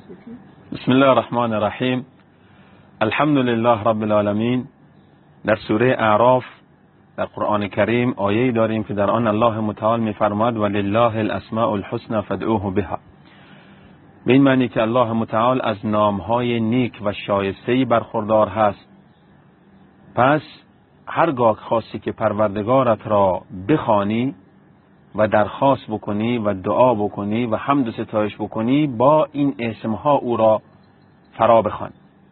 بسم الله الرحمن الرحیم. الحمد لله رب العالمین. در سوره اعراف در قرآن کریم آیه‌ای داریم که در آن الله متعال می‌فرماید ولله الاسماء الحسنى فادعوه بها. به این معنی که الله متعال از نام‌های نیک و شایسته‌ای برخوردار هست. پس هرگاه خواستی که پروردگارت را بخوانی و درخواست بکنی و دعا بکنی و حمد و ستایش بکنی، با این اسمها او را فرا بخوان.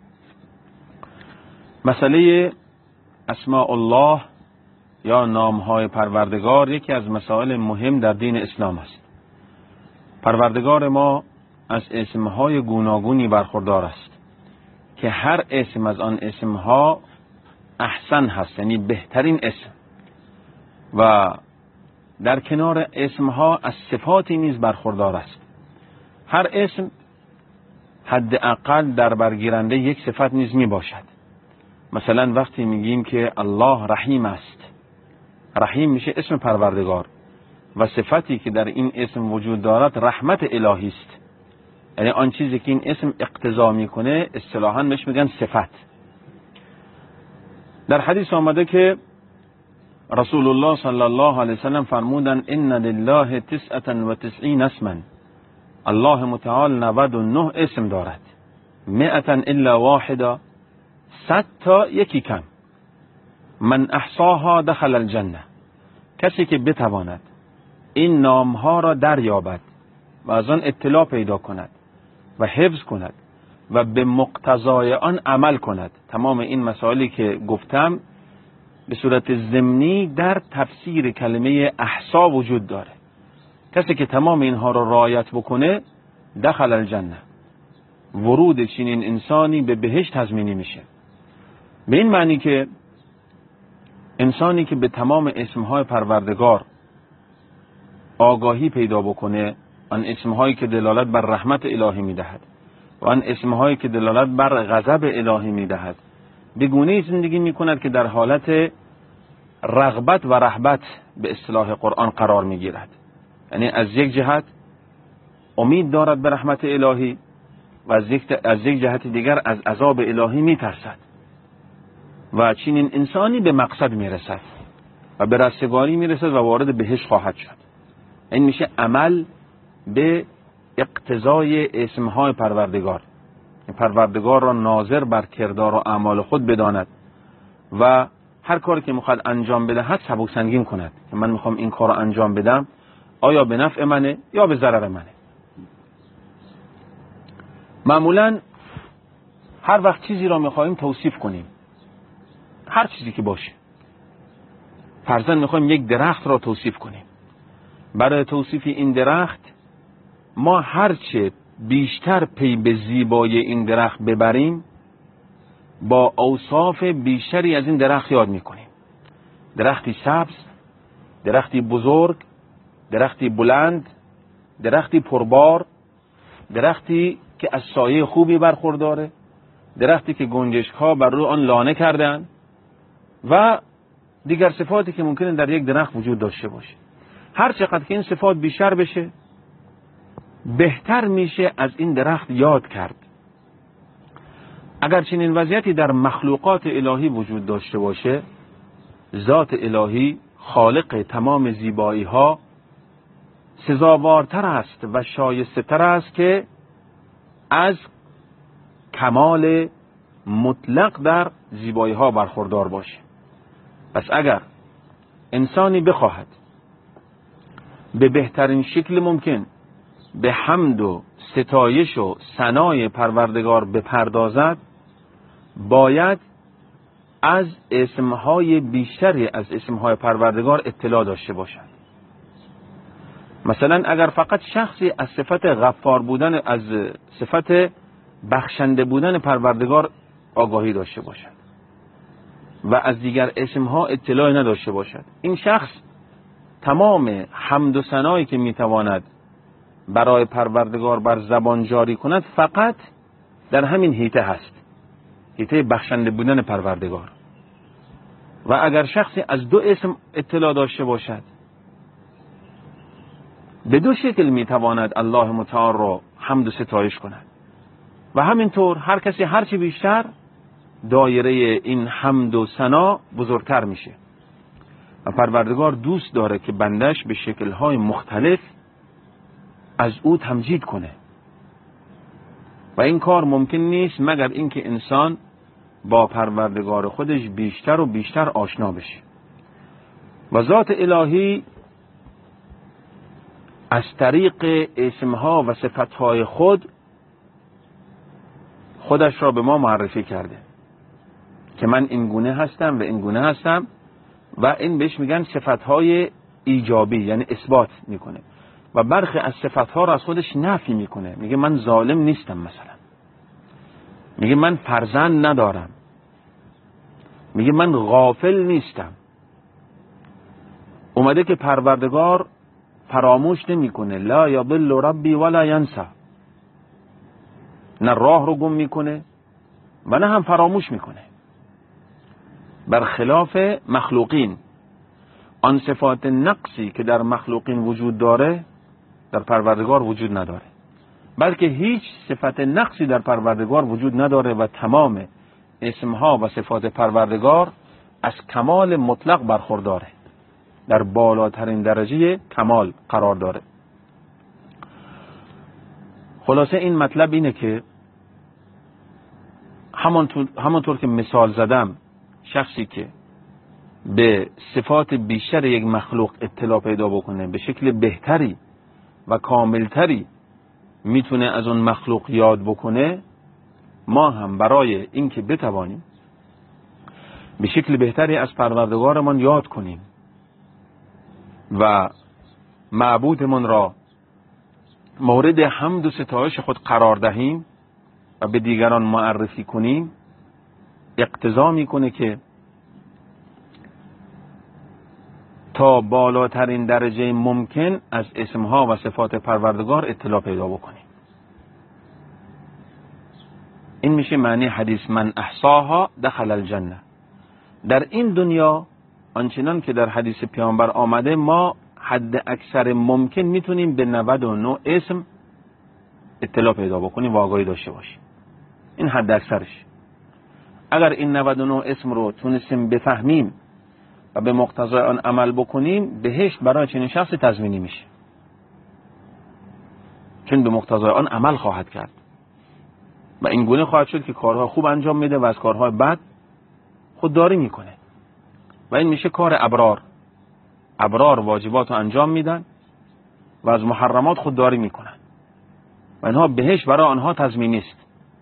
مسئله اسماء الله یا نامهای پروردگار یکی از مسائل مهم در دین اسلام است. پروردگار ما از اسمهای گوناگونی برخوردار است که هر اسم از آن اسمها احسن هست، یعنی بهترین اسم، و در کنار اسمها از صفاتی نیز برخوردار است. هر اسم حداقل در برگیرنده یک صفت نیز می باشد. مثلا وقتی میگیم که الله رحیم است، رحیم میشه اسم پروردگار و صفتی که در این اسم وجود دارد رحمت الهی است، یعنی آن چیزی که این اسم اقتضا میکنه اصطلاحاً بهش میگن صفت. در حدیث آمده که رسول الله صلی الله علیه وسلم فرمودند ان لله 99 اسما، الله متعال 99 اسم دارد، 100 الا واحده، 100 تا یکی کم. من احصاها دخل الجنه، کسی که بتواند این نامها را دریابد و از آن اطلاع پیدا کند و حفظ کند و به مقتضای آن عمل کند. تمام این مسائلی که گفتم به صورت ضمنی در تفسیر کلمه احصا وجود داره. کسی که تمام اینها را رعایت بکنه دخل الجنه، ورود چنین انسانی به بهشت تضمینی میشه. به این معنی که انسانی که به تمام اسمهای پروردگار آگاهی پیدا بکنه، آن اسمهایی که دلالت بر رحمت الهی میدهد و آن اسمهایی که دلالت بر غضب الهی میدهد، به گونه‌ای زندگی میکند که در حالت رغبت و رهبت به اصطلاح قرآن قرار میگیرد. یعنی از یک جهت امید دارد به رحمت الهی و از یک جهت دیگر از عذاب الهی میترسد و چنین انسانی به مقصد میرسد و به رستگاری میرسد و وارد بهشت خواهد شد. این میشه عمل به اقتضای اسمهای پروردگار، پروردگار را ناظر بر کردار و اعمال خود بداند و هر کاری که میخواد انجام بدهد سبک سنگین کند که من میخوام این کار را انجام بدم، آیا به نفع منه یا به ضرر منه. معمولا هر وقت چیزی را میخوایم توصیف کنیم، هر چیزی که باشه، فرضاً میخوایم یک درخت را توصیف کنیم، برای توصیف این درخت ما هرچه بیشتر پی به زیبایی این درخت ببریم با اوصاف بیشتری از این درخت یاد میکنیم. درختی سبز، درختی بزرگ، درختی بلند، درختی پربار، درختی که از سایه خوبی برخورداره، درختی که گنجشک‌ها بر روی آن لانه کردن و دیگر صفاتی که ممکنه در یک درخت وجود داشته باشه. هر چقدر که این صفات بیشتر بشه بهتر میشه از این درخت یاد کرد. اگر چنین وضعیتی در مخلوقات الهی وجود داشته باشه، ذات الهی خالق تمام زیبایی ها سزاوارتر است و شایسته تر است که از کمال مطلق در زیبایی ها برخوردار باشه. پس اگر انسانی بخواهد به بهترین شکل ممکن به حمد و ستایش و ثنای پروردگار بپردازد، باید از اسمهای بیشتری از اسمهای پروردگار اطلاع داشته باشد. مثلا اگر فقط شخصی از صفت غفار بودن، از صفت بخشنده بودن پروردگار آگاهی داشته باشد و از دیگر اسمها اطلاعی نداشته باشد، این شخص تمام حمد و ثنایی که میتواند برای پروردگار بر زبان جاری کند فقط در همین حیطه هست، حیطه بخشنده بودن پروردگار. و اگر شخصی از دو اسم اطلاع داشته باشد، به دو شکل میتواند الله متعال را حمد و ستایش کند. و همینطور هر کسی هرچی بیشتر دایره این حمد و ثنا بزرگتر میشه و پروردگار دوست داره که بندش به شکل‌های مختلف از او تمجید کنه و این کار ممکن نیست مگر اینکه انسان با پروردگار خودش بیشتر و بیشتر آشنا بشه و ذات الهی از طریق اسمها و صفتهای خودش را به ما معرفی کرده که من این گونه هستم و این گونه هستم و این بهش میگن صفتهای ایجابی، یعنی اثبات میکنه و برخی از صفتها را از خودش نفی میکنه. میگه من ظالم نیستم، مثلا میگه من فرزند ندارم، میگه من غافل نیستم. اومده که پروردگار فراموش نمیکنه، لا یضل ربی ولا ینسى، نه راه رو گم میکنه و نه هم فراموش میکنه. برخلاف مخلوقین، آن صفات نقصی که در مخلوقین وجود داره در پروردگار وجود نداره، بلکه هیچ صفت نقصی در پروردگار وجود نداره و تمام اسمها و صفات پروردگار از کمال مطلق برخورداره، در بالاترین درجه کمال قرار داره. خلاصه این مطلب اینه که همانطور که مثال زدم، شخصی که به صفات بیشتر یک مخلوق اطلاع پیدا بکنه به شکل بهتری و کاملتری میتونه از اون مخلوق یاد بکنه. ما هم برای اینکه بتوانیم به شکل بهتری از پروردگارمان یاد کنیم و معبودمان را مورد حمد و ستایش خود قرار دهیم و به دیگران معرفی کنیم، اقتضا میکنه که تا بالاترین درجه ممکن از اسمها و صفات پروردگار اطلاع پیدا بکنیم. این میشه معنی حدیث من احصاها دخل الجنه. در این دنیا آنچنان که در حدیث پیامبر آمده، ما حد اکثر ممکن میتونیم به 99 اسم اطلاع پیدا بکنیم و آگاهی داشته باشیم. این حد اکثرش. اگر این 99 اسم رو تونستیم بفهمیم و به مقتضای آن عمل بکنیم، بهشت برای چنین شخصی تضمینی میشه، چون به مقتضای آن عمل خواهد کرد و این گونه خواهد شد که کارهای خوب انجام میده و از کارهای بد خودداری میکنه و این میشه کار ابرار. ابرار واجبات رو انجام میدن و از محرمات خودداری میکنن و اینها بهشت برای آنها تضمینی است.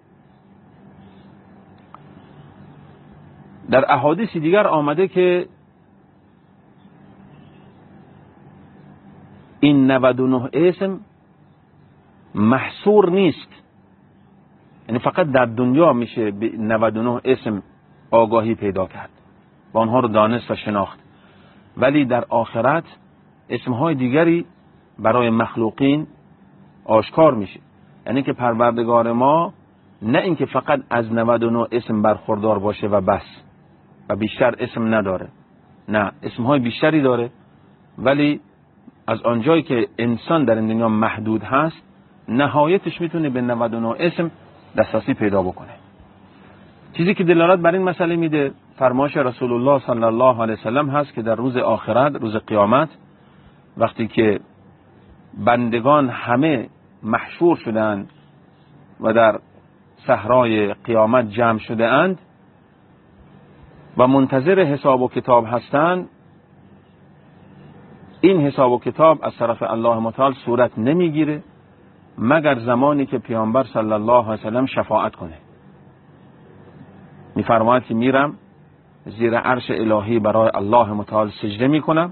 در احادیث دیگر آمده که این 99 اسم محصور نیست، یعنی فقط در دنیا میشه به 99 اسم آگاهی پیدا کرد و آنها رو دانست و شناخت، ولی در آخرت اسمهای دیگری برای مخلوقین آشکار میشه. یعنی که پروردگار ما نه اینکه فقط از 99 اسم برخوردار باشه و بس و بیشتر اسم نداره، نه، اسمهای بیشتری داره، ولی از آنجایی که انسان در این دنیا محدود هست، نهایتش میتونه به 99 اسم دسترسی پیدا بکنه. چیزی که دلالت بر این مسئله میده فرمایش رسول الله صلی الله علیه وسلم هست که در روز آخرت، روز قیامت، وقتی که بندگان همه محشور شدند و در صحرای قیامت جمع شده اند و منتظر حساب و کتاب هستند، این حساب و کتاب از طرف الله متعال صورت نمیگیره مگر زمانی که پیامبر صلی الله علیه وسلم شفاعت کنه. میفرماید که میرم زیر عرش الهی برای الله متعال سجده میکنم،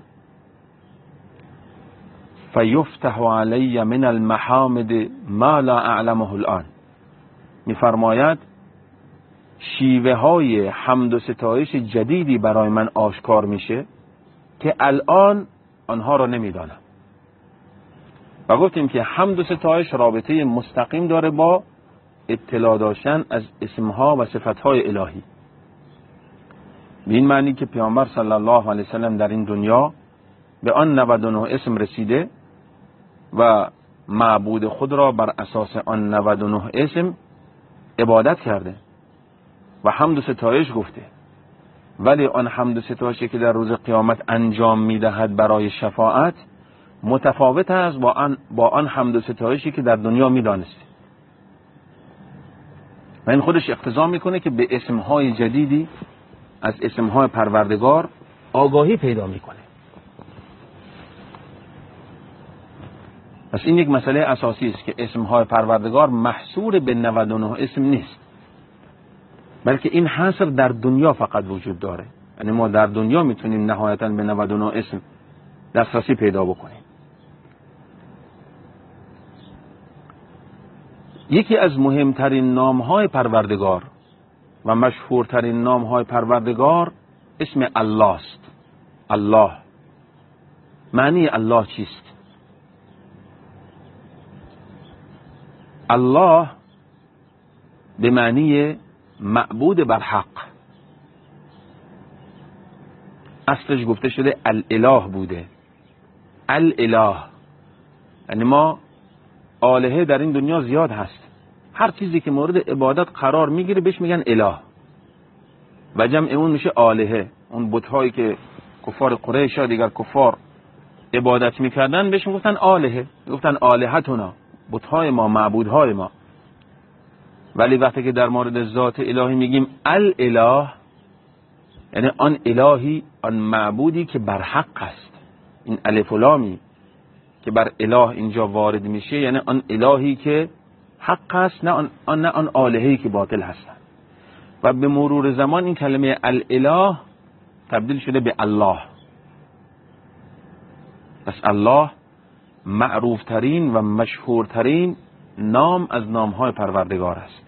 فیفتح علی من المحامد ما لا اعلمه الان. میفرماید شیوه های حمد و ستایش جدیدی برای من آشکار میشه که الان آنها را نمیدانم. و گفتیم که حمد و ستایش رابطه مستقیم داره با اطلاع داشتن از اسمها و صفتهای الهی. به این معنی که پیامبر صلی الله علیه وسلم در این دنیا به آن 99 اسم رسیده و معبود خود را بر اساس آن 99 اسم عبادت کرده و حمد و ستایش گفته، ولی آن حمد و ستایشی که در روز قیامت انجام میدهد برای شفاعت متفاوت است با آن حمد و ستایشی که در دنیا میدانسته. و این خودش اقتضا میکنه که به اسمهای جدیدی از اسمهای پروردگار آگاهی پیدا میکنه. پس این یک مسئله اساسی است که اسمهای پروردگار محصور به 99 اسم نیست، بلکه این حصر در دنیا فقط وجود داره. یعنی ما در دنیا میتونیم نهایتاً به 99 اسم دسترسی پیدا بکنیم. یکی از مهمترین نامهای پروردگار و مشهورترین نامهای پروردگار اسم الله است. الله. معنی الله چیست؟ الله به معنی معبود بر حق. اصلش گفته شده الاله بوده. الاله یعنی ما آلهه در این دنیا زیاد هست. هر چیزی که مورد عبادت قرار میگیره بهش میگن اله و جمع اون میشه آلهه. اون بت‌هایی که کفار قریش یا دیگر کفار عبادت میکردن بهش میگفتن آلهه، میگفتن آلهتنا، بت‌های ما، معبودهای ما. ولی وقتی که در مورد ذات الهی میگیم الاله، یعنی آن الهی، آن معبودی که بر حق است. این الف و لامی که بر اله اینجا وارد میشه یعنی آن الهی که حق است، نه آن آلهه‌ای که باطل هستند. و به مرور زمان این کلمه الاله تبدیل شده به الله. پس الله معروفترین و مشهورترین نام از نامهای پروردگار است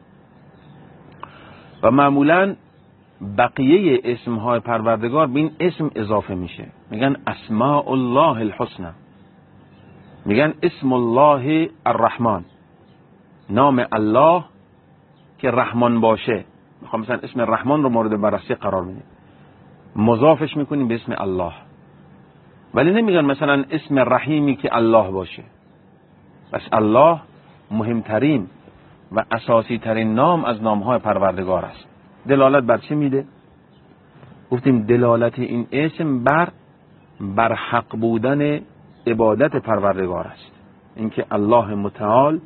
و معمولاً بقیه اسمهای پروردگار به این اسم اضافه میشه. میگن اسماء الله الحسنى، میگن اسم الله الرحمن، نام الله که رحمان باشه. میخوام مثلا اسم رحمان رو مورد بررسی قرار میدیم، مضافش میکنیم به اسم الله. ولی نمیگن مثلا اسم رحیمی که الله باشه. پس الله مهمترین و اساسی ترین نام از نامهای پروردگار است. دلالت بر چه میده؟ گفتیم دلالت این اسم بر حق بودن عبادت پروردگار است. اینکه الله متعال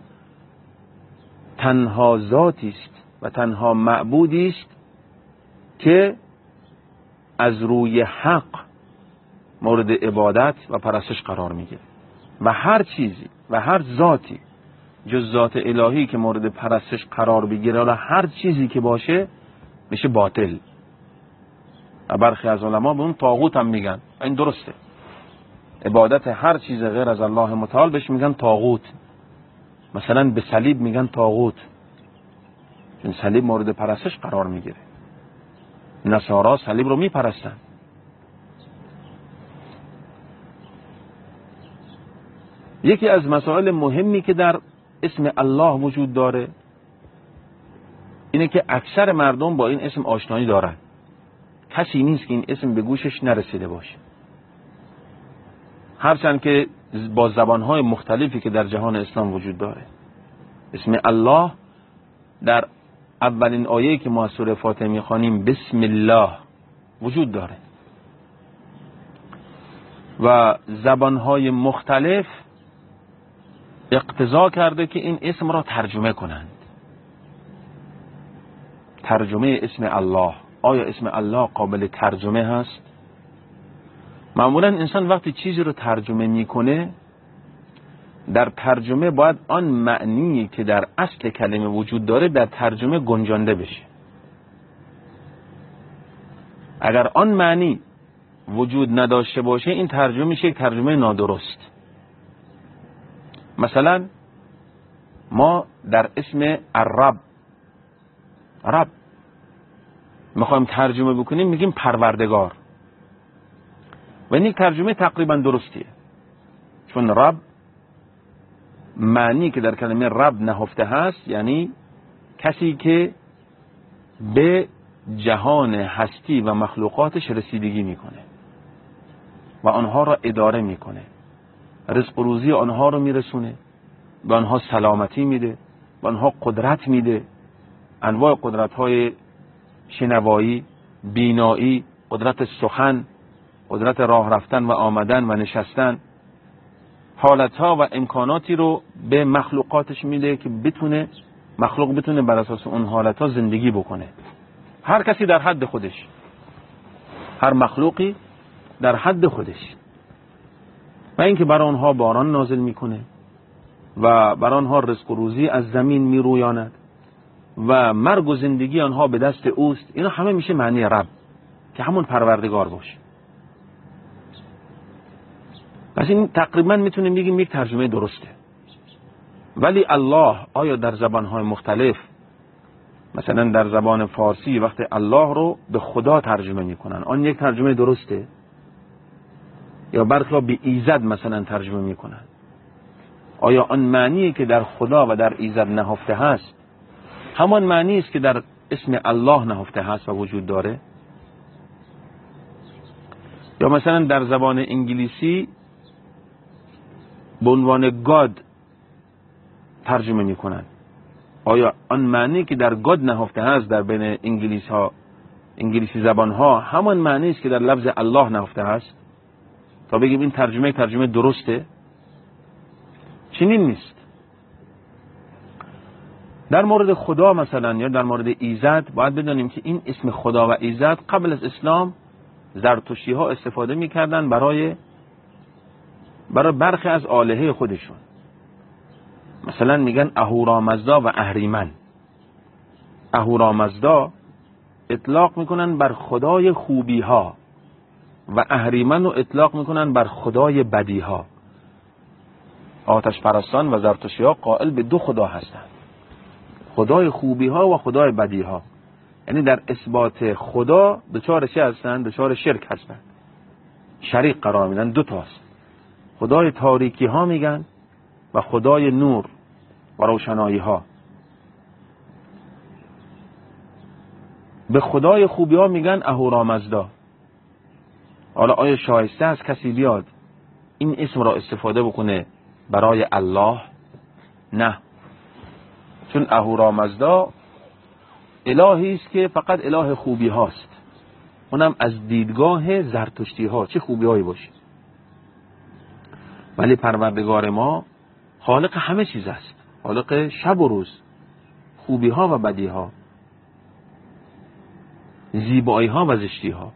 تنها ذاتی است و تنها معبودی است که از روی حق مورد عبادت و پرستش قرار میگیره و هر چیزی و هر ذاتی جز ذات الهی که مورد پرستش قرار بگیره و هر چیزی که باشه میشه باطل. و برخی از علما به اون طاغوت هم میگن. این درسته، عبادت هر چیز غیر از الله متعال بهش میگن طاغوت. مثلا به صلیب میگن طاغوت، چون صلیب مورد پرستش قرار میگیره. نصارا صلیب رو میپرستن. یکی از مسائل مهمی که در اسم الله وجود داره اینه که اکثر مردم با این اسم آشنایی دارن. کسی نیست که این اسم به گوشش نرسیده باشه. هرچند که با زبانهای مختلفی که در جهان اسلام وجود داره. اسم الله در اولین آیه‌ای که ما از سوره فاتحه می‌خوانیم بسم الله وجود داره و زبانهای مختلف اقتضا کرده که این اسم را ترجمه کنند. ترجمه اسم الله، آیا اسم الله قابل ترجمه هست؟ معمولا انسان وقتی چیزی رو ترجمه میکنه در ترجمه باید آن معنی که در اصل کلمه وجود داره در ترجمه گنجانده بشه. اگر آن معنی وجود نداشته باشه این ترجمه میشه یک ترجمه نادرست. مثلا ما در اسم الرب، رب میخوایم ترجمه بکنیم میگیم پروردگار و این ترجمه تقریبا درستیه، چون رب معنی که در کلمه رب نهفته هست یعنی کسی که به جهان هستی و مخلوقاتش رسیدگی میکنه و آنها را اداره میکنه، رزق و روزی آنها رو میرسونه، به آنها سلامتی میده، به آنها قدرت میده، انواع قدرت‌های شنوایی، بینایی، قدرت سخن، قدرت راه رفتن و آمدن و نشستن، حالتها و امکاناتی رو به مخلوقاتش میده که مخلوق بتونه بر اساس اون حالتها زندگی بکنه. هر کسی در حد خودش، هر مخلوقی در حد خودش. و اینکه برای آنها باران نازل میکنه و برای آنها رزق و روزی از زمین میرویاند و مرگ و زندگی آنها به دست اوست. اینا همه میشه معنی رب که همون پروردگار باشه. پس این تقریبا میتونیم بگیم یک ترجمه درسته. ولی الله آیا در زبانهای مختلف، مثلا در زبان فارسی وقتی الله رو به خدا ترجمه میکنن، آن یک ترجمه درسته؟ یا برخلاف به ایزد مثلا ترجمه میکنن، آیا آن معنی که در خدا و در ایزد نهفته هست همان معنی است که در اسم الله نهفته هست و وجود داره؟ یا مثلا در زبان انگلیسی به عنوان گاد ترجمه میکنن، آیا آن معنی که در گاد نهفته هست در بین انگلیسی زبان ها همان معنی است که در لفظ الله نهفته هست تا بگیم این ترجمه درسته؟ چنین نیست. در مورد خدا مثلا یا در مورد ایزد باید بدانیم که این اسم خدا و ایزد قبل از اسلام زرتشتی ها استفاده میکردن برای برخی از آلهه خودشون. مثلا میگن اهورامزدا و اهریمن. اهورامزدا اطلاق میکنن بر خدای خوبی ها و اهریمن رو اطلاق میکنن بر خدای بدی ها. آتش پرستان و زرتشتی ها قائل به دو خدا هستند، خدای خوبی ها و خدای بدی ها. یعنی در اثبات خدا دچار چه هستند؟ دچار شرک هستند، شریک قرار میدن. دو تاست، خدای تاریکی ها میگن و خدای نور و روشنایی ها. به خدای خوبی ها میگن اهورامزدا. حالا آیا شایسته است کسی بیاد این اسم را استفاده بکنه برای الله؟ نه، چون اهورامزدا الهی است که فقط اله خوبی هاست، اونم از دیدگاه زرتشتی ها، چه خوبی هایی باشه. ولی پروردگار ما خالق همه چیز است، خالق شب و روز، خوبی ها و بدی ها، زیبایی ها و زشتی ها.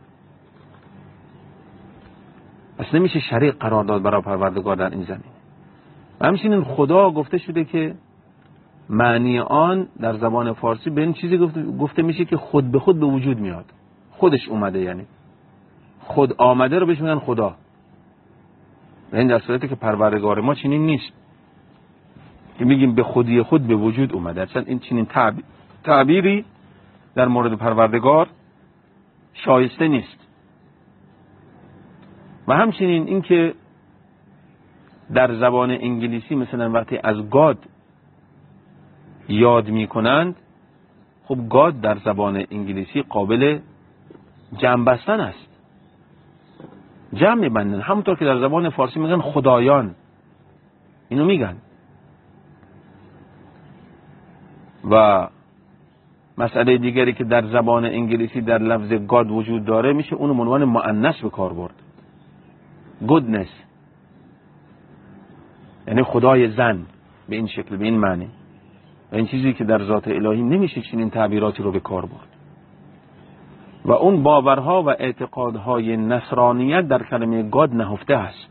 پس نمیشه شریک قرار داد برای پروردگار در این زمین. و همچنین خدا گفته شده که معنی آن در زبان فارسی به این چیزی گفته میشه که خود به خود به وجود میاد، خودش اومده، یعنی خود آمده رو بهش میگن خدا. و این در صورتی که پروردگار ما چنین نیست که میگیم به خودی خود به وجود اومده. اصلا این چنین تعبیری در مورد پروردگار شایسته نیست. و همچنین این که در زبان انگلیسی مثلا وقتی از گاد یاد میکنند، خب گاد در زبان انگلیسی قابل جمع بستن است، جمع میبندن، همونطور که در زبان فارسی میگن خدایان، اینو میگن. و مسئله دیگری که در زبان انگلیسی در لفظ گاد وجود داره میشه اونو عنوان مؤنث به کار برد، گودنس، یعنی خدای زن، به این شکل، به این معنی. و این چیزی که در ذات الهی نمیشه چنین تعبیراتی رو به کار برد. و اون باورها و اعتقادهای نصرانیت در کلمه گاد نهفته است،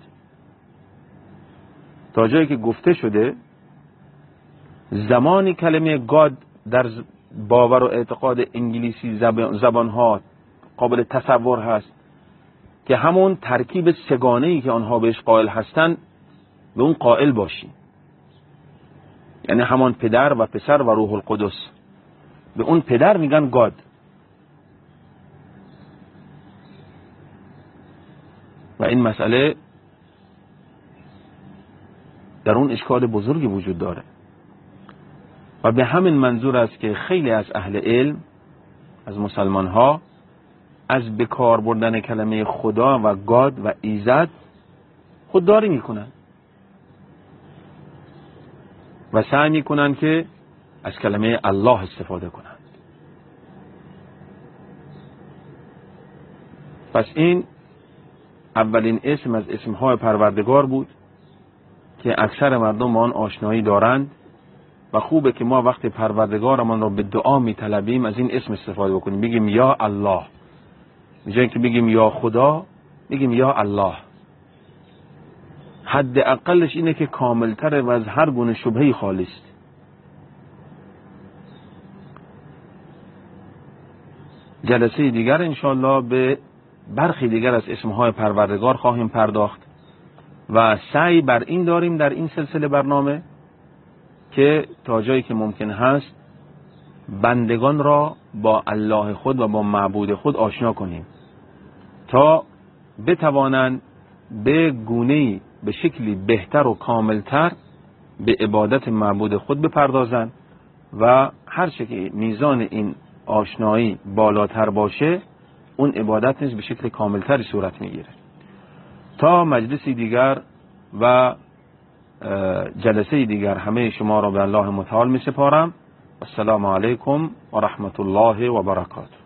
تا جایی که گفته شده زمانی کلمه گاد در باور و اعتقاد انگلیسی زبانها قابل تصور هست که همون ترکیب سگانه‌ای که آنها بهش قائل هستن به اون قائل باشی، یعنی همان پدر و پسر و روح القدس. به اون پدر میگن گاد. و این مسئله در اون اشکال بزرگی وجود داره. و به همین منظور است که خیلی از اهل علم، از مسلمان ها، از بکار بردن کلمه خدا و گاد و ایزد خودداری میکنن و سعی میکنن که از کلمه الله استفاده کنن. پس این اولین اسم از اسمهای پروردگار بود که اکثر مردم آن آشنایی دارند و خوبه که ما وقتی پروردگارمان را به دعا میطلبیم از این اسم استفاده بکنیم. بگیم یا الله، به جای اینکه بگیم یا خدا بگیم یا الله. حد اقلش اینه که کاملتر و از هر گونه شبهه‌ای خالی است. جلسه دیگر انشاءالله به برخی دیگر از اسمهای پروردگار خواهیم پرداخت و سعی بر این داریم در این سلسله برنامه که تا جایی که ممکن هست بندگان را با الله خود و با معبود خود آشنا کنیم تا بتوانند به گونه‌ای به شکلی بهتر و کاملتر به عبادت معبود خود بپردازند و هر چه که میزان این آشنایی بالاتر باشه اون عبادت نیز به شکل کاملتری صورت میگیره. تا مجلسی دیگر و جلسه دیگر همه شما را به الله متعال می سپارم. السلام علیکم و رحمت الله و برکاته.